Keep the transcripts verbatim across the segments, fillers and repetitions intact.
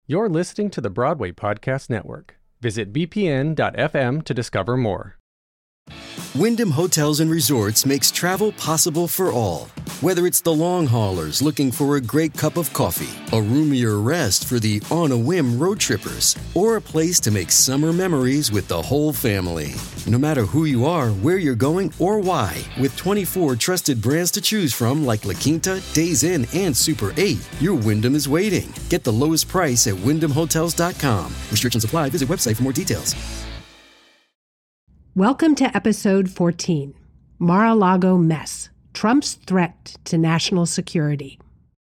You're listening to the Broadway Podcast Network. Visit b p n dot f m to discover more. Wyndham Hotels and Resorts makes travel possible for all. Whether it's the long haulers looking for a great cup of coffee, a roomier rest for the on-a-whim road trippers, or a place to make summer memories with the whole family. No matter who you are, where you're going, or why, with twenty-four trusted brands to choose from like La Quinta, Days Inn, and Super eight, your Wyndham is waiting. Get the lowest price at wyndham hotels dot com. Restrictions apply. Visit website for more details. Welcome to episode fourteen, Mar-a-Lago Mess, Trump's Threat to National Security.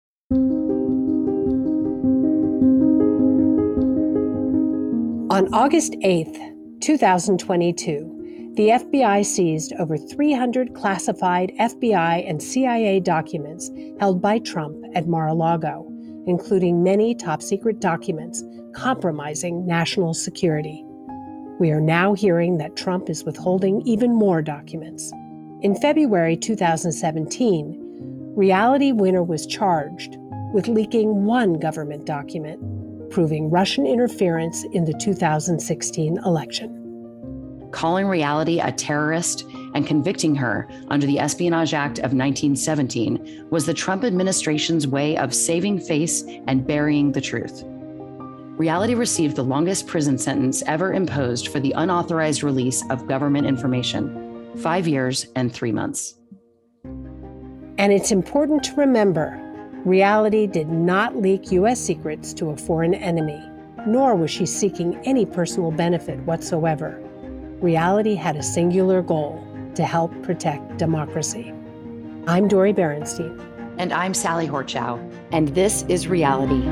On August eighth, twenty twenty-two, the F B I seized over three hundred classified F B I and C I A documents held by Trump at Mar-a-Lago, including many top-secret documents compromising national security. We are now hearing that Trump is withholding even more documents. In February two thousand seventeen, Reality Winner was charged with leaking one government document, proving Russian interference in the two thousand sixteen election. Calling Reality a terrorist and convicting her under the Espionage Act of nineteen seventeen was the Trump administration's way of saving face and burying the truth. Reality received the longest prison sentence ever imposed for the unauthorized release of government information, five years and three months. And it's important to remember, Reality did not leak U S secrets to a foreign enemy, nor was she seeking any personal benefit whatsoever. Reality had a singular goal: to help protect democracy. I'm Dori Berinstein. And I'm Sally Horchow. And this is Reality.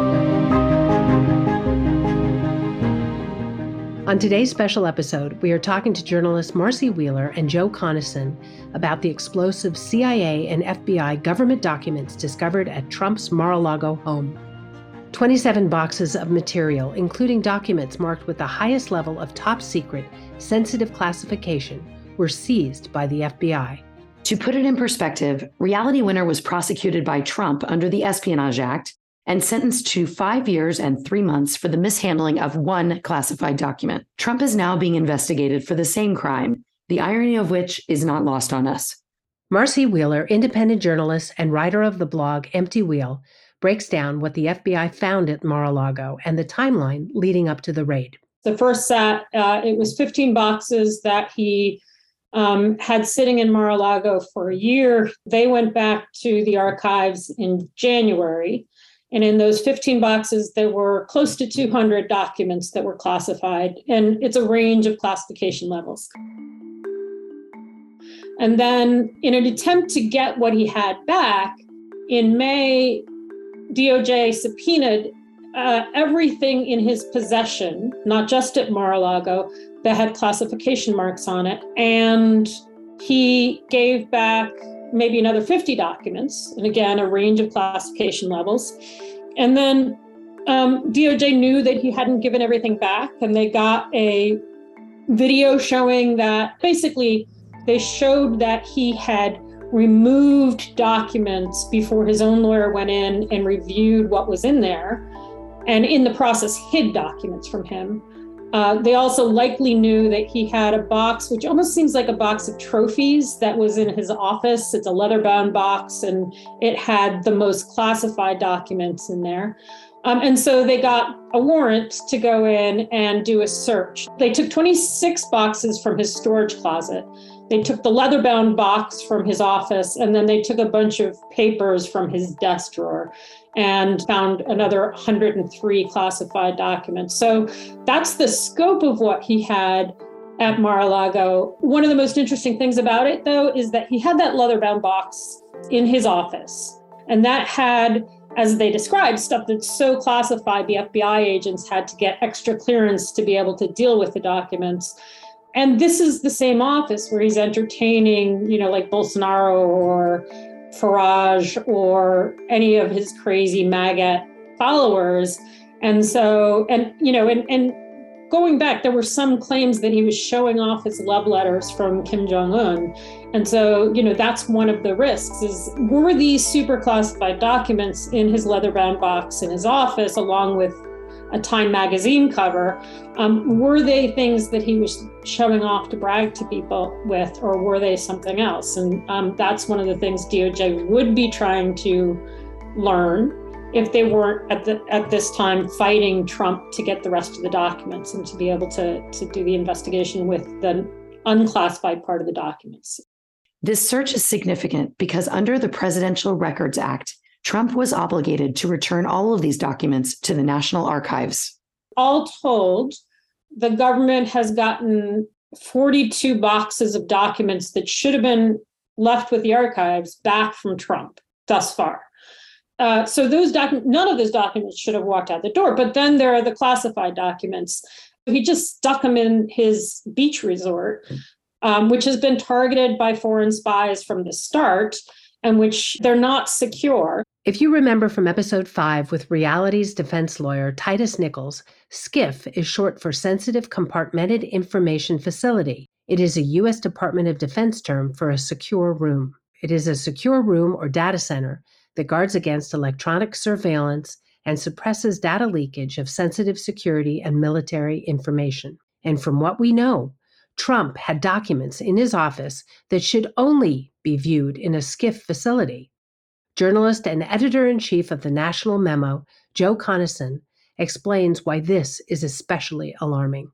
On today's special episode, we are talking to journalists Marcy Wheeler and Joe Conason about the explosive C I A and F B I government documents discovered at Trump's Mar-a-Lago home. twenty-seven boxes of material, including documents marked with the highest level of top secret, sensitive classification, were seized by the F B I. To put it in perspective, Reality Winner was prosecuted by Trump under the Espionage Act and sentenced to five years and three months for the mishandling of one classified document. Trump is now being investigated for the same crime, the irony of which is not lost on us. Marcy Wheeler, independent journalist and writer of the blog Empty Wheel, breaks down what the F B I found at Mar-a-Lago and the timeline leading up to the raid. The first set, uh, it was fifteen boxes that he um, had sitting in Mar-a-Lago for a year. They went back to the archives in January. And in those fifteen boxes, there were close to two hundred documents that were classified. And it's a range of classification levels. And then in an attempt to get what he had back, in May, D O J subpoenaed uh, everything in his possession, not just at Mar-a-Lago, that had classification marks on it. And he gave back maybe another fifty documents, and again, a range of classification levels. And then um, D O J knew that he hadn't given everything back, and they got a video showing that basically they showed that he had removed documents before his own lawyer went in and reviewed what was in there, and in the process hid documents from him. Uh, they also likely knew that he had a box, which almost seems like a box of trophies, that was in his office. It's a leather-bound box, and it had the most classified documents in there. Um, and so they got a warrant to go in and do a search. They took twenty-six boxes from his storage closet. They took the leather-bound box from his office, and then they took a bunch of papers from his desk drawer and found another one hundred three classified documents. So that's the scope of what he had at Mar-a-Lago. One of the most interesting things about it, though, is that he had that leather-bound box in his office, and that had, as they described, stuff that's so classified, the F B I agents had to get extra clearance to be able to deal with the documents. And this is the same office where he's entertaining, you know, like Bolsonaro or Farage or any of his crazy MAGA followers. And so, and, you know, and, and going back, there were some claims that he was showing off his love letters from Kim Jong-un. And so, you know, that's one of the risks is, were these super classified documents in his leather-bound box in his office, along with a Time magazine cover. Um, were they things that he was showing off to brag to people with, or were they something else? And um, that's one of the things D O J would be trying to learn if they weren't at the at this time fighting Trump to get the rest of the documents and to be able to, to do the investigation with the unclassified part of the documents. This search is significant because under the Presidential Records Act, Trump was obligated to return all of these documents to the National Archives. All told, the government has gotten forty-two boxes of documents that should have been left with the archives back from Trump thus far. Uh, so those docu- none of those documents should have walked out the door. But then there are the classified documents. He just stuck them in his beach resort, um, which has been targeted by foreign spies from the start, and which they're not secure. If you remember from episode five with Reality's defense lawyer, Titus Nichols, SCIF is short for Sensitive Compartmented Information Facility. It is a U S Department of Defense term for a secure room. It is a secure room or data center that guards against electronic surveillance and suppresses data leakage of sensitive security and military information. And from what we know, Trump had documents in his office that should only be viewed in a SCIF facility. Journalist and editor-in-chief of the National Memo, Joe Conason, explains why this is especially alarming.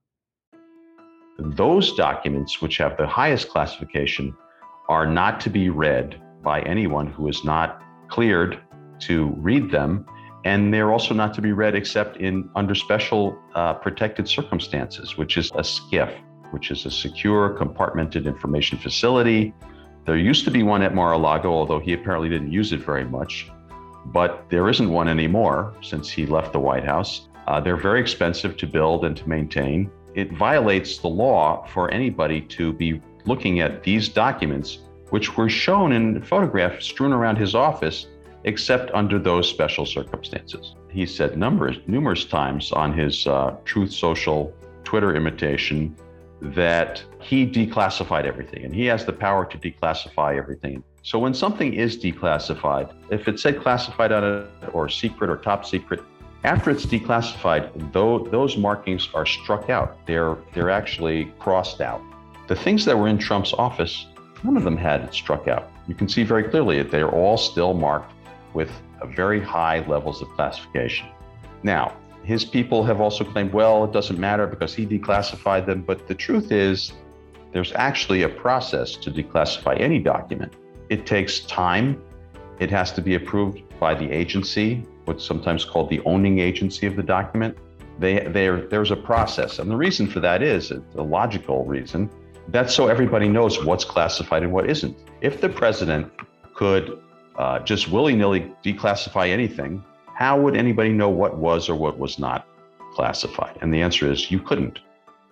Those documents, which have the highest classification, are not to be read by anyone who is not cleared to read them, and they're also not to be read except in under special uh, protected circumstances, which is a SCIF, which is a secure compartmented information facility. There used to be one at Mar-a-Lago, although he apparently didn't use it very much, but there isn't one anymore since he left the White House. Uh, they're very expensive to build and to maintain. It violates the law for anybody to be looking at these documents, which were shown in photographs strewn around his office, except under those special circumstances. He said numerous, numerous times on his uh, Truth Social Twitter imitation that he declassified everything, and he has the power to declassify everything. So when something is declassified, if it said classified on it or secret or top secret, after it's declassified, though, those markings are struck out. They're, they're actually crossed out. The things that were in Trump's office, none of them had it struck out. You can see very clearly that they're all still marked with very high levels of classification. Now, his people have also claimed, well, it doesn't matter because he declassified them. But the truth is, there's actually a process to declassify any document. It takes time. It has to be approved by the agency, what's sometimes called the owning agency of the document. They, there's a process. And the reason for that is, a logical reason, that's so everybody knows what's classified and what isn't. If the president could uh, just willy-nilly declassify anything, how would anybody know what was or what was not classified? And the answer is you couldn't.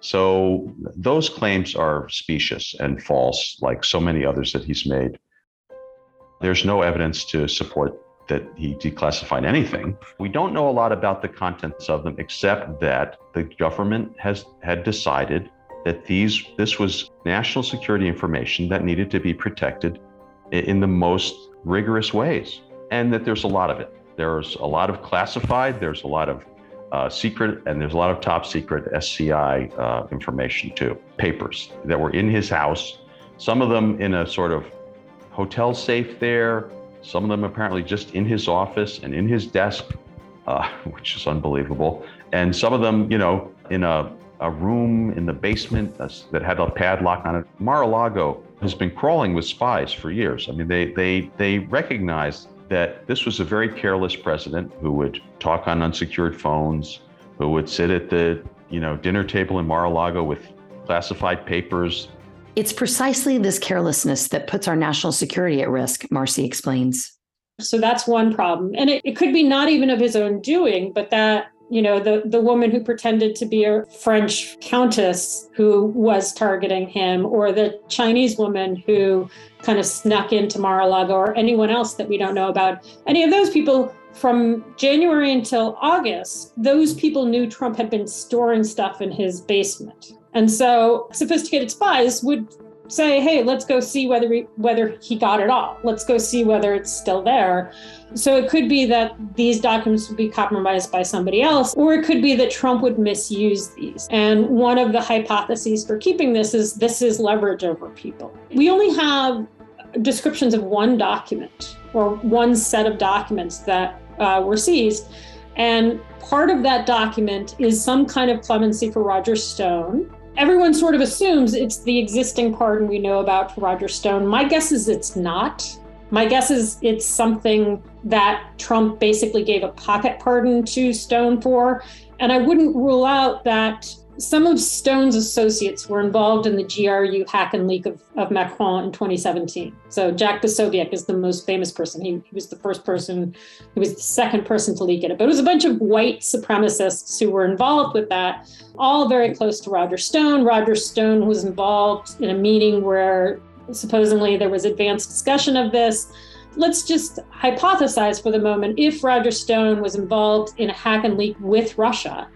So those claims are specious and false, like so many others that he's made. There's no evidence to support that he declassified anything. We don't know a lot about the contents of them, except that the government has had decided that these this was national security information that needed to be protected in the most rigorous ways, and that there's a lot of it. There's a lot of classified, there's a lot of uh, secret, and there's a lot of top secret S C I uh, information too, papers that were in his house, some of them in a sort of hotel safe there, some of them apparently just in his office and in his desk, uh, which is unbelievable, and some of them, you know, in a, a room in the basement that had a padlock on it. Mar-a-Lago has been crawling with spies for years. I mean, they they they recognized that this was a very careless president who would talk on unsecured phones, who would sit at the, you know, dinner table in Mar-a-Lago with classified papers. It's precisely this carelessness that puts our national security at risk, Marcy explains. So that's one problem. And it, it could be not even of his own doing, but that, you know, the, the woman who pretended to be a French countess who was targeting him, or the Chinese woman who kind of snuck into Mar-a-Lago, or anyone else that we don't know about. Any of those people from January until August, those people knew Trump had been storing stuff in his basement. And so sophisticated spies would say, hey, let's go see whether he, whether he got it all. Let's go see whether it's still there. So it could be that these documents would be compromised by somebody else, or it could be that Trump would misuse these. And one of the hypotheses for keeping this is this is leverage over people. We only have descriptions of one document or one set of documents that uh, were seized. And part of that document is some kind of clemency for Roger Stone. Everyone sort of assumes it's the existing pardon we know about for Roger Stone. My guess is it's not. My guess is it's something that Trump basically gave a pocket pardon to Stone for. And I wouldn't rule out that some of Stone's associates were involved in the G R U hack and leak of, of Macron in twenty seventeen. So Jack Posobiec is the most famous person. He, he was the first person, he was the second person to leak it. But it was a bunch of white supremacists who were involved with that, all very close to Roger Stone. Roger Stone was involved in a meeting where supposedly there was advanced discussion of this. Let's just hypothesize for the moment, if Roger Stone was involved in a hack and leak with Russia,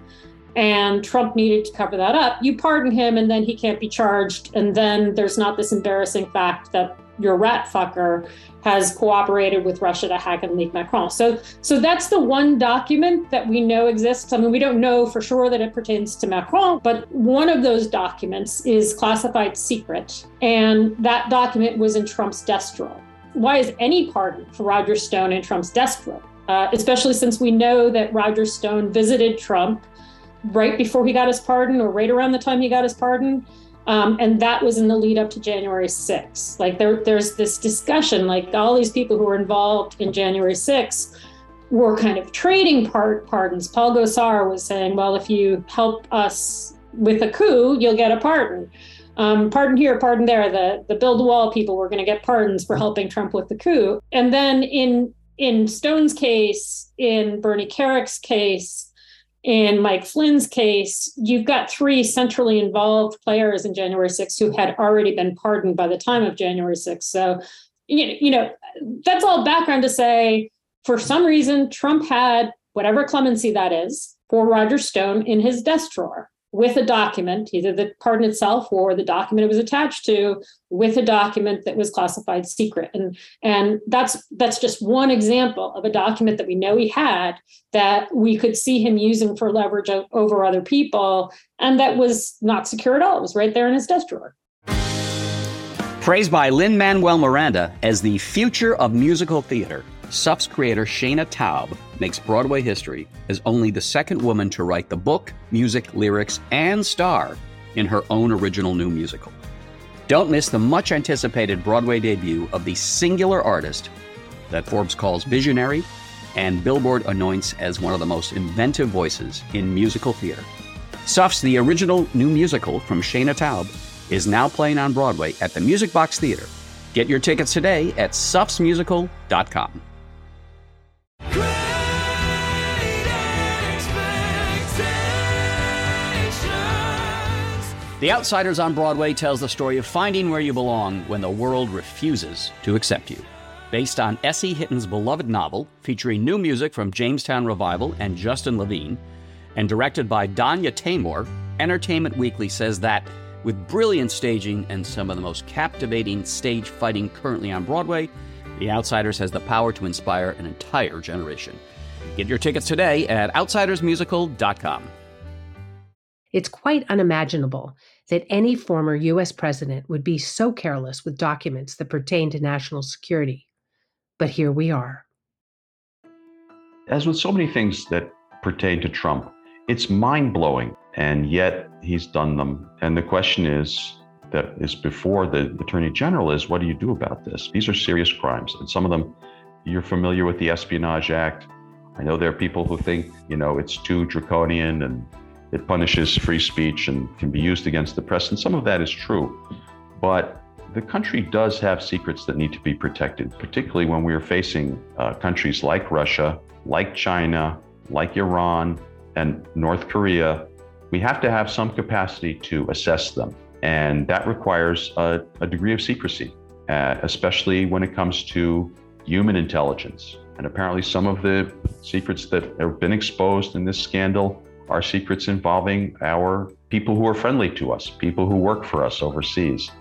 and Trump needed to cover that up, you pardon him and then he can't be charged. And then there's not this embarrassing fact that your rat fucker has cooperated with Russia to hack and leak Macron. So, so that's the one document that we know exists. I mean, we don't know for sure that it pertains to Macron, but one of those documents is classified secret. And that document was in Trump's desk drawer. Why is any pardon for Roger Stone in Trump's desk drawer? Uh, especially since we know that Roger Stone visited Trump right before he got his pardon or right around the time he got his pardon. Um, and that was in the lead up to January sixth. Like there, there's this discussion, like all these people who were involved in January sixth were kind of trading part pardons. Paul Gosar was saying, well, if you help us with a coup, you'll get a pardon. Um, pardon here, pardon there. The, the Build the Wall people were going to get pardons for helping Trump with the coup. And then in, in Stone's case, in Bernie Kerik's case, in Mike Flynn's case, you've got three centrally involved players in January sixth who had already been pardoned by the time of January sixth. So, you, you know, that's all background to say, for some reason, Trump had whatever clemency that is for Roger Stone in his desk drawer with a document, either the pardon itself or the document it was attached to, with a document that was classified secret. And, and that's that's just one example of a document that we know he had that we could see him using for leverage over other people, and that was not secure at all. It was right there in his desk drawer. Praised by Lin-Manuel Miranda as the future of musical theater, S U F's creator Shana Taub makes Broadway history as only the second woman to write the book, music, lyrics, and star in her own original new musical. Don't miss the much-anticipated Broadway debut of the singular artist that Forbes calls visionary and Billboard anoints as one of the most inventive voices in musical theater. S U F's The Original New Musical from Shana Taub is now playing on Broadway at the Music Box Theater. Get your tickets today at sufs musical dot com. The Outsiders on Broadway tells the story of finding where you belong when the world refuses to accept you. Based on S E Hitton's beloved novel, featuring new music from Jamestown Revival and Justin Levine, and directed by Danya Taymor, Entertainment Weekly says that, with brilliant staging and some of the most captivating stage fighting currently on Broadway, The Outsiders has the power to inspire an entire generation. Get your tickets today at outsiders musical dot com. It's quite unimaginable that any former U S president would be so careless with documents that pertain to national security. But here we are. As with so many things that pertain to Trump, it's mind-blowing, and yet he's done them. And the question is, that is before the Attorney General is, what do you do about this? These are serious crimes. And some of them, you're familiar with the Espionage Act. I know there are people who think, you know, it's too draconian and it punishes free speech and can be used against the press. And some of that is true. But the country does have secrets that need to be protected, particularly when we are facing uh, countries like Russia, like China, like Iran, and North Korea. We have to have some capacity to assess them. And that requires a, a degree of secrecy, uh, especially when it comes to human intelligence. And apparently some of the secrets that have been exposed in this scandal are secrets involving our people who are friendly to us, people who work for us overseas.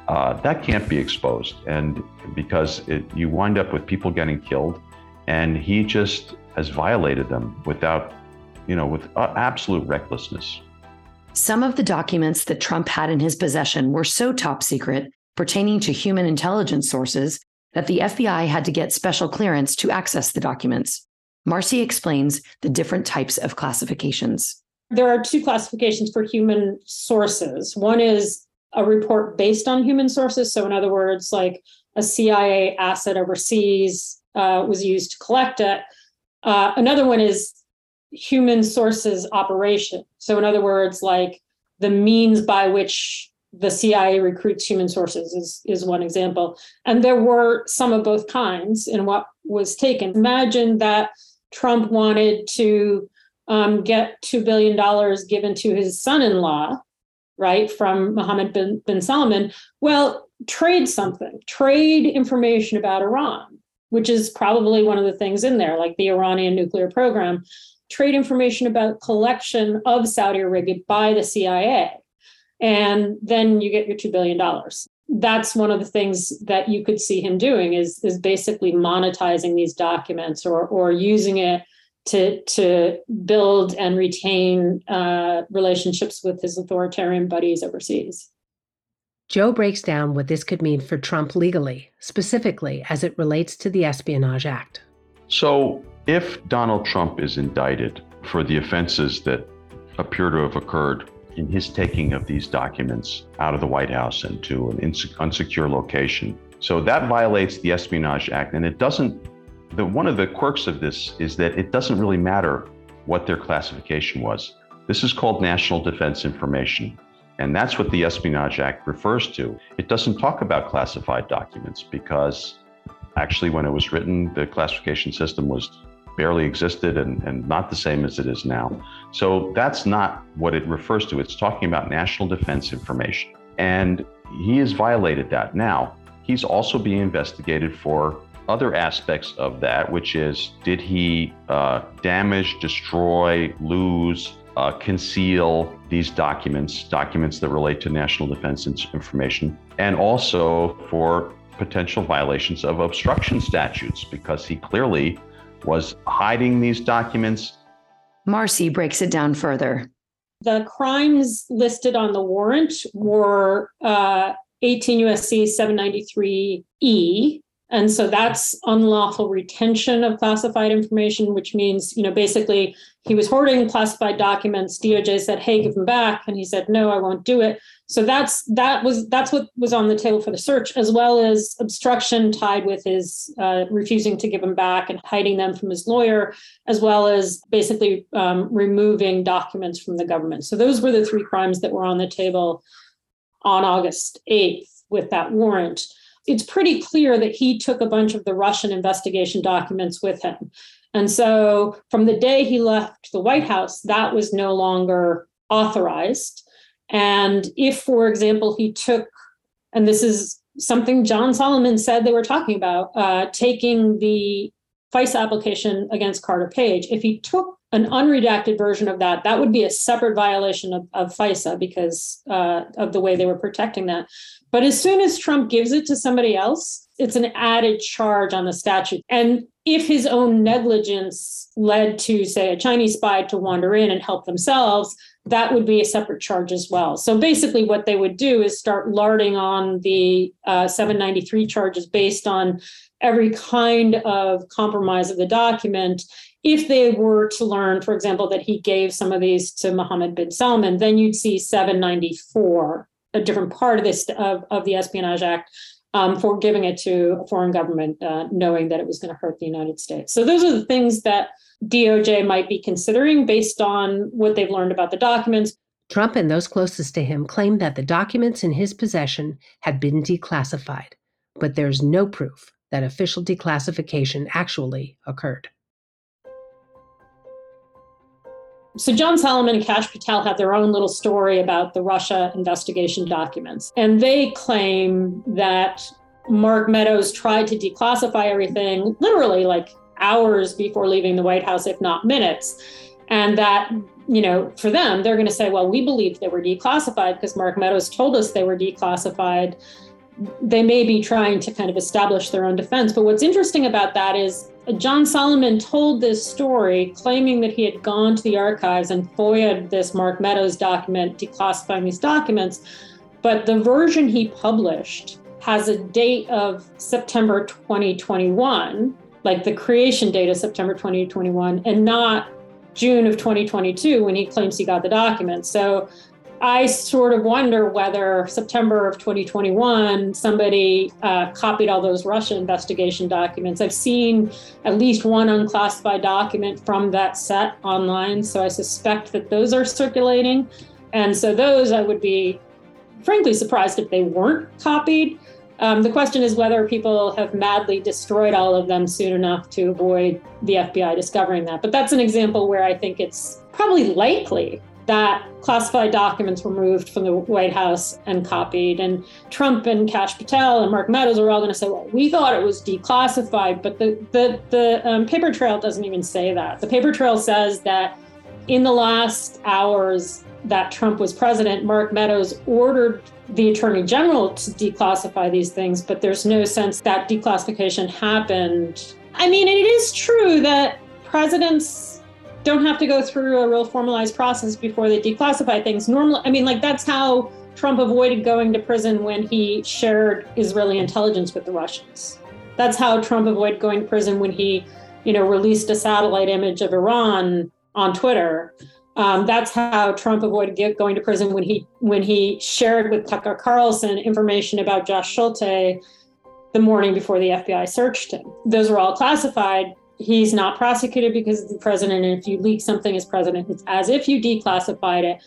uh, that can't be exposed. And because it, you wind up with people getting killed, and he just has violated them without, you know, with uh, absolute recklessness. Some of the documents that Trump had in his possession were so top secret, pertaining to human intelligence sources, that the F B I had to get special clearance to access the documents. Marcy explains the different types of classifications. There are two classifications for human sources. One is a report based on human sources. So in other words, like a C I A asset overseas uh, was used to collect it. Uh, another one is human sources operation. So in other words, like the means by which the C I A recruits human sources is, is one example. And there were some of both kinds in what was taken. Imagine that Trump wanted to um, get two billion dollars given to his son-in-law, right, from Mohammed bin, bin Salman. Well, trade something, trade information about Iran, which is probably one of the things in there, like the Iranian nuclear program. Trade information about collection of Saudi Arabia by the C I A. And then you get your two billion dollars. That's one of the things that you could see him doing is, is basically monetizing these documents or, or using it to, to build and retain uh, relationships with his authoritarian buddies overseas. Joe breaks down what this could mean for Trump legally, specifically as it relates to the Espionage Act. So if Donald Trump is indicted for the offenses that appear to have occurred in his taking of these documents out of the White House and to an inse- unsecure location, so that violates the Espionage Act. And it doesn't, the, one of the quirks of this is that it doesn't really matter what their classification was. This is called national defense information. And that's what the Espionage Act refers to. It doesn't talk about classified documents because actually when it was written, the classification system was barely existed and, and not the same as it is now. So that's not what it refers to. It's talking about national defense information. And he has violated that. Now, he's also being investigated for other aspects of that, which is, did he uh, damage, destroy, lose, uh, conceal these documents, documents that relate to national defense information, and also for potential violations of obstruction statutes, because he clearly was hiding these documents. Marcy breaks it down further. The crimes listed on the warrant were uh, eighteen U S C seven ninety-three E. And so that's unlawful retention of classified information, which means, you know, basically he was hoarding classified documents. D O J said, hey, give them back. And he said, no, I won't do it. So that's that was that's what was on the table for the search, as well as obstruction tied with his uh, refusing to give them back and hiding them from his lawyer, as well as basically um, removing documents from the government. So those were the three crimes that were on the table on August eighth with that warrant. It's pretty clear that he took a bunch of the Russian investigation documents with him. And so from the day he left the White House, that was no longer authorized. And if, for example, he took, and this is something John Solomon said they were talking about, uh, taking the FISA application against Carter Page, if he took an unredacted version of that, that would be a separate violation of, of FISA because uh, of the way they were protecting that. But as soon as Trump gives it to somebody else, it's an added charge on the statute. And if his own negligence led to, say, a Chinese spy to wander in and help themselves, that would be a separate charge as well. So basically what they would do is start larding on the uh, seven ninety-three charges based on every kind of compromise of the document. If they were to learn, for example, that he gave some of these to Mohammed bin Salman, then you'd see seven ninety-four, a different part of this of, of the Espionage Act, um, for giving it to a foreign government, uh, knowing that it was going to hurt the United States. So those are the things that D O J might be considering based on what they've learned about the documents. Trump and those closest to him claim that the documents in his possession had been declassified, but there's no proof that official declassification actually occurred. So John Solomon and Kash Patel have their own little story about the Russia investigation documents. And they claim that Mark Meadows tried to declassify everything literally like hours before leaving the White House, if not minutes. And that, you know, for them, they're going to say, well, we believe they were declassified because Mark Meadows told us they were declassified. they may be trying to kind of establish their own defense. But what's interesting about that is John Solomon told this story claiming that he had gone to the archives and F O I A'd this Mark Meadows document, declassifying these documents. But the version he published has a date of September twenty twenty-one, like the creation date of September twenty twenty-one, and not June of twenty twenty-two when he claims he got the documents. So I sort of wonder whether September of twenty twenty-one, somebody uh, copied all those Russia investigation documents. I've seen at least one unclassified document from that set online, so I suspect that those are circulating. And so those I would be frankly surprised if they weren't copied. Um, the question is whether people have madly destroyed all of them soon enough to avoid the F B I discovering that. But that's an example where I think it's probably likely that classified documents were moved from the White House and copied. And Trump and Kash Patel and Mark Meadows are all going to say, well, we thought it was declassified. But the, the, the um, paper trail doesn't even say that. The paper trail says that in the last hours that Trump was president, Mark Meadows ordered the Attorney General to declassify these things, but there's no sense that declassification happened. I mean, it is true that presidents don't have to go through a real formalized process before they declassify things. Normally, I mean, like that's how Trump avoided going to prison when he shared Israeli intelligence with the Russians. That's how Trump avoided going to prison when he, you know, released a satellite image of Iran on Twitter. Um, that's how Trump avoided get, going to prison when he when he shared with Tucker Carlson information about Josh Schulte the morning before the F B I searched him. Those were all classified. He's not prosecuted because of the president. And if you leak something as president, it's as if you declassified it.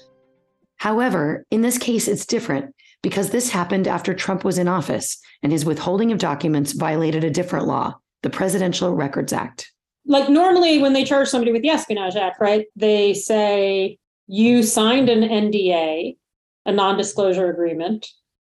However, in this case, it's different because this happened after Trump was in office and his withholding of documents violated a different law, the Presidential Records Act. Like normally when they charge somebody with the Espionage Act, right, they say you signed an N D A, a non-disclosure agreement.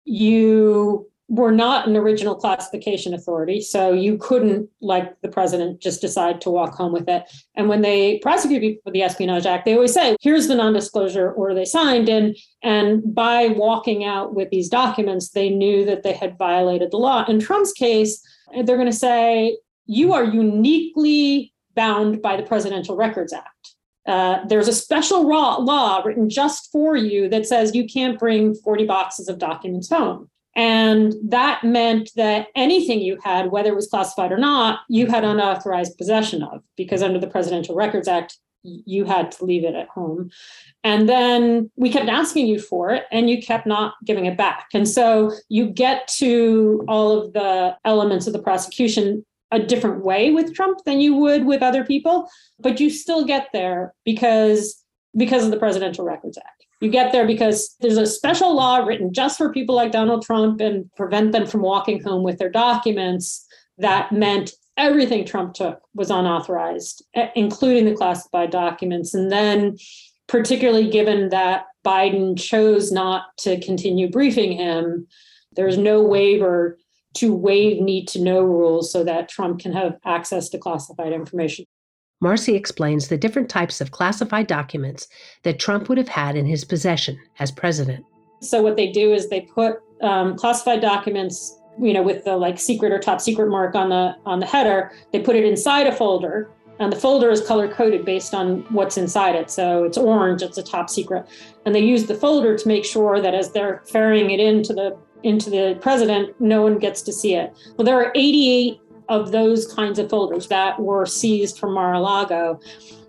You were not an original classification authority, so you couldn't, like the president, just decide to walk home with it. And when they prosecute people for the Espionage Act, they always say, here's the non-disclosure order they signed. And, and by walking out with these documents, they knew that they had violated the law. In Trump's case, they're going to say, you are uniquely bound by the Presidential Records Act. Uh, there's a special law, law written just for you that says you can't bring forty boxes of documents home. And that meant that anything you had, whether it was classified or not, you had unauthorized possession of, because under the Presidential Records Act, you had to leave it at home. And then we kept asking you for it and you kept not giving it back. And so you get to all of the elements of the prosecution a different way with Trump than you would with other people, but you still get there because, because of the Presidential Records Act. You get there because there's a special law written just for people like Donald Trump and prevent them from walking home with their documents that meant everything Trump took was unauthorized, including the classified documents. And then particularly given that Biden chose not to continue briefing him, there's no waiver to waive need to know rules so that Trump can have access to classified information. Marcy explains the different types of classified documents that Trump would have had in his possession as president. So what they do is they put um, classified documents, you know, with the like secret or top secret mark on the on the header. They put it inside a folder, and the folder is color coded based on what's inside it. So it's orange, it's a top secret. And they use the folder to make sure that as they're ferrying it into the into the president, no one gets to see it. Well, there are eighty-eight of those kinds of folders that were seized from Mar-a-Lago.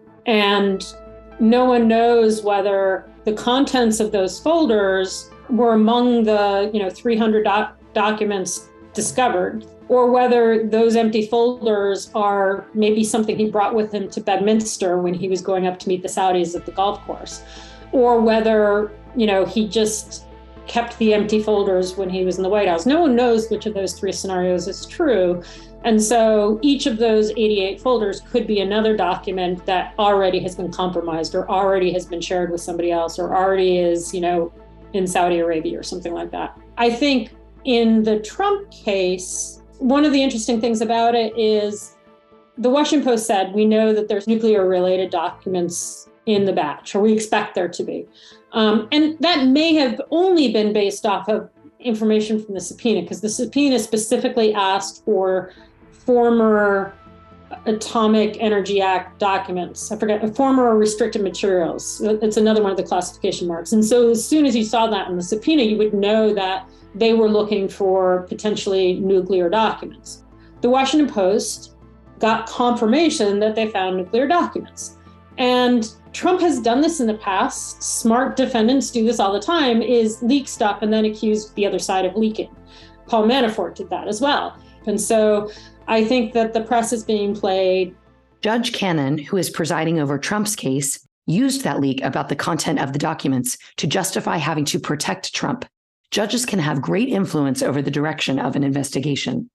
And no one knows whether the contents of those folders were among the, you know, three hundred doc- documents discovered, or whether those empty folders are maybe something he brought with him to Bedminster when he was going up to meet the Saudis at the golf course, or whether, you know, he just kept the empty folders when he was in the White House. No one knows which of those three scenarios is true. And so each of those eighty-eight folders could be another document that already has been compromised or already has been shared with somebody else or already is, you know, in Saudi Arabia or something like that. I think in the Trump case, one of the interesting things about it is the Washington Post said, we know that there's nuclear related documents in the batch, or we expect there to be. Um, and that may have only been based off of information from the subpoena, because the subpoena specifically asked for former Atomic Energy Act documents. I forget, former restricted materials. It's another one of the classification marks. And so as soon as you saw that in the subpoena, you would know that they were looking for potentially nuclear documents. The Washington Post got confirmation that they found nuclear documents. And Trump has done this in the past. Smart defendants do this all the time, is leak stuff and then accuse the other side of leaking. Paul Manafort did that as well. And so I think that the press is being played. Judge Cannon, who is presiding over Trump's case, used that leak about the content of the documents to justify having to protect Trump. Judges can have great influence over the direction of an investigation.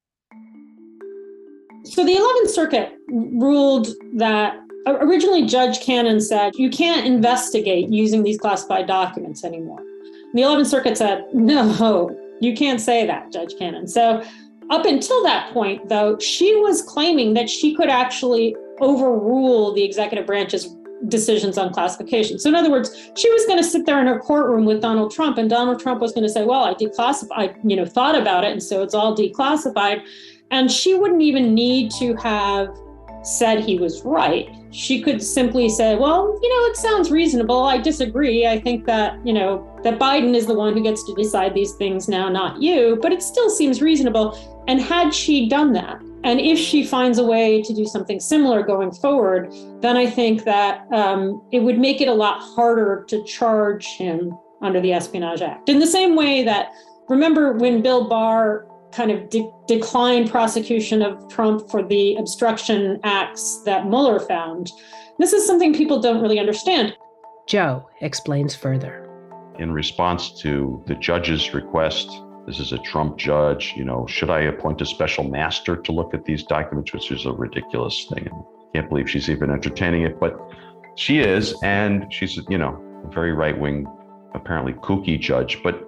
So the eleventh Circuit ruled that originally Judge Cannon said, you can't investigate using these classified documents anymore. And the eleventh Circuit said, no, you can't say that, Judge Cannon. So up until that point, though, she was claiming that she could actually overrule the executive branch's decisions on classification. So in other words, she was going to sit there in her courtroom with Donald Trump, and Donald Trump was going to say, well, I declassified, you know, thought about it, and so it's all declassified. And she wouldn't even need to have said he was right. She could simply say, well, you know, it sounds reasonable. I disagree. I think that, you know, that Biden is the one who gets to decide these things now, not you, but it still seems reasonable. And had she done that, and if she finds a way to do something similar going forward, then I think that um, it would make it a lot harder to charge him under the Espionage Act. In the same way that, remember when Bill Barr kind of de- declined prosecution of Trump for the obstruction acts that Mueller found. This is something people don't really understand. Joe explains further. In response to the judge's request, this is a Trump judge, you know, should I appoint a special master to look at these documents, which is a ridiculous thing. I can't believe she's even entertaining it, but she is, and she's, you know, a very right-wing, apparently kooky judge. But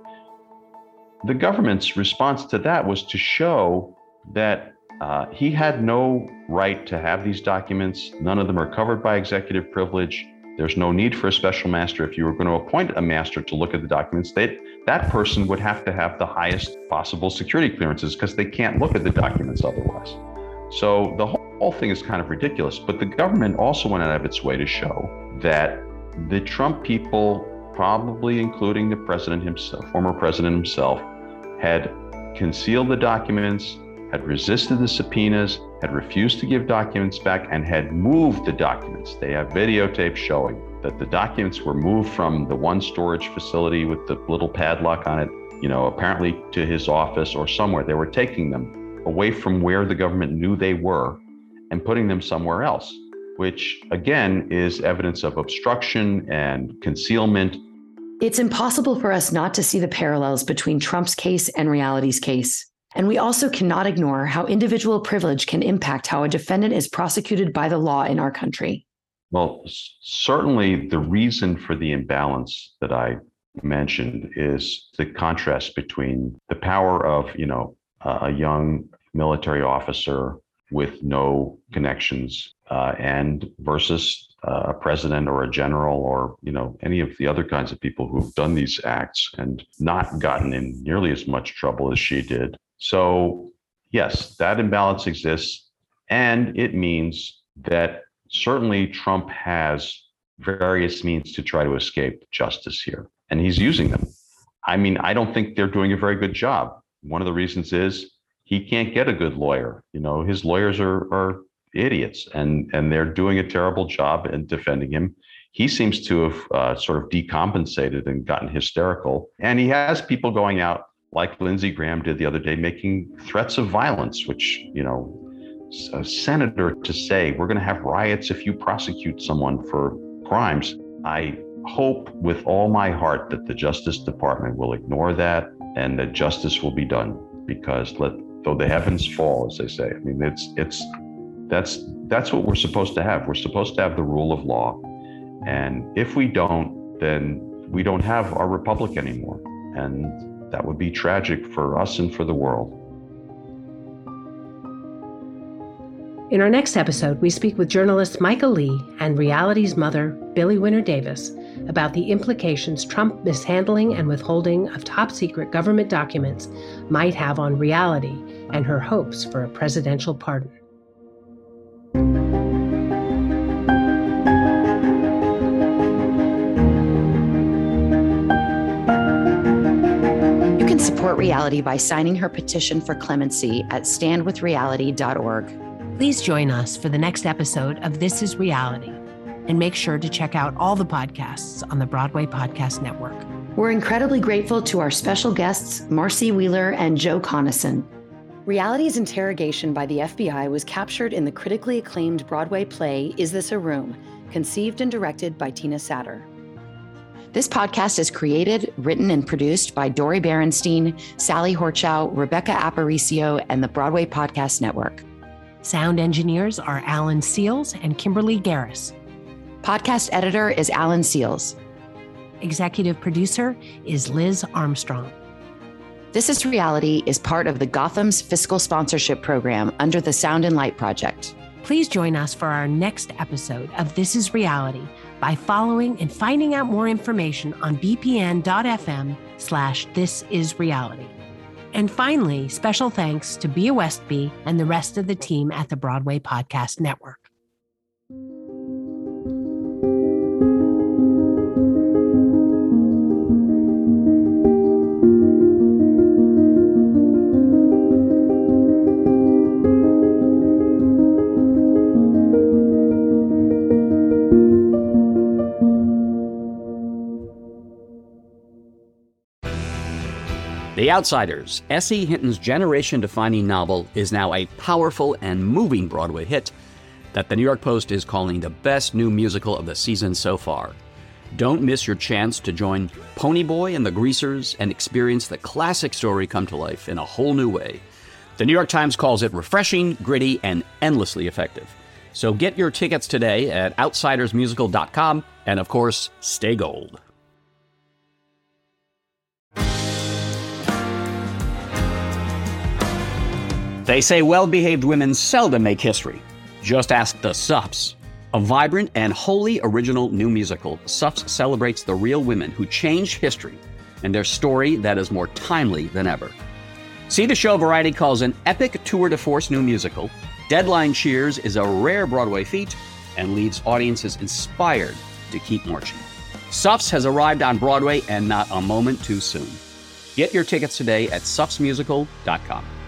the government's response to that was to show that uh, he had no right to have these documents. None of them are covered by executive privilege. There's no need for a special master. If you were going to appoint a master to look at the documents, they, that person would have to have the highest possible security clearances because they can't look at the documents otherwise. So the whole, whole thing is kind of ridiculous. But the government also went out of its way to show that the Trump people, probably including the president himself, former president himself, had concealed the documents, had resisted the subpoenas, had refused to give documents back, and had moved the documents. They have videotape showing that the documents were moved from the one storage facility with the little padlock on it, you know, apparently to his office or somewhere. They were taking them away from where the government knew they were and putting them somewhere else, which again is evidence of obstruction and concealment. It's impossible for us not to see the parallels between Trump's case and Reality's case. And we also cannot ignore how individual privilege can impact how a defendant is prosecuted by the law in our country. Well, certainly the reason for the imbalance that I mentioned is the contrast between the power of, you know, a young military officer with no connections uh, and versus uh, a president or a general or, you know, any of the other kinds of people who've done these acts and not gotten in nearly as much trouble as she did. So, yes, that imbalance exists. And it means that certainly Trump has various means to try to escape justice here, and he's using them. I mean, I don't think they're doing a very good job. One of the reasons is he can't get a good lawyer. You know, his lawyers are, are idiots, and, and they're doing a terrible job in defending him. He seems to have uh, sort of decompensated and gotten hysterical. And he has people going out like Lindsey Graham did the other day, making threats of violence, which, you know, a senator to say, we're going to have riots if you prosecute someone for crimes. I hope with all my heart that the Justice Department will ignore that and that justice will be done, because let though the heavens fall, as they say. I mean, it's it's that's that's what we're supposed to have. We're supposed to have the rule of law. And if we don't, then we don't have our republic anymore. And that would be tragic for us and for the world. In our next episode, we speak with journalist Michael Lee and Reality's mother, Billie Winner Davis, about the implications Trump mishandling and withholding of top-secret government documents might have on reality and her hopes for a presidential pardon. You can support Reality by signing her petition for clemency at stand with reality dot org. Please join us for the next episode of This Is Reality, and make sure to check out all the podcasts on the Broadway Podcast Network. We're incredibly grateful to our special guests, Marcy Wheeler and Joe Conason. Reality's interrogation by the F B I was captured in the critically acclaimed Broadway play, Is This a Room?, conceived and directed by Tina Satter. This podcast is created, written, and produced by Dori Berenstein, Sally Horchow, Rebecca Aparicio, and the Broadway Podcast Network. Sound engineers are Alan Seals and Kimberly Garris. Podcast editor is Alan Seals. Executive producer is Liz Armstrong. This Is Reality is part of the Gotham's fiscal sponsorship program under the Sound and Light Project. Please join us for our next episode of This Is Reality by following and finding out more information on bpn.fm slash This Is Reality. And finally, special thanks to Bea Westby and the rest of the team at the Broadway Podcast Network. The Outsiders, S E. Hinton's generation-defining novel, is now a powerful and moving Broadway hit that the New York Post is calling the best new musical of the season so far. Don't miss your chance to join Ponyboy and the Greasers and experience the classic story come to life in a whole new way. The New York Times calls it refreshing, gritty, and endlessly effective. So get your tickets today at outsiders musical dot com, and of course, stay gold. They say well-behaved women seldom make history. Just ask the Suffs. A vibrant and wholly original new musical, Suffs celebrates the real women who changed history and their story that is more timely than ever. See the show Variety calls an epic tour de force new musical. Deadline cheers is a rare Broadway feat and leaves audiences inspired to keep marching. Suffs has arrived on Broadway and not a moment too soon. Get your tickets today at suffs musical dot com.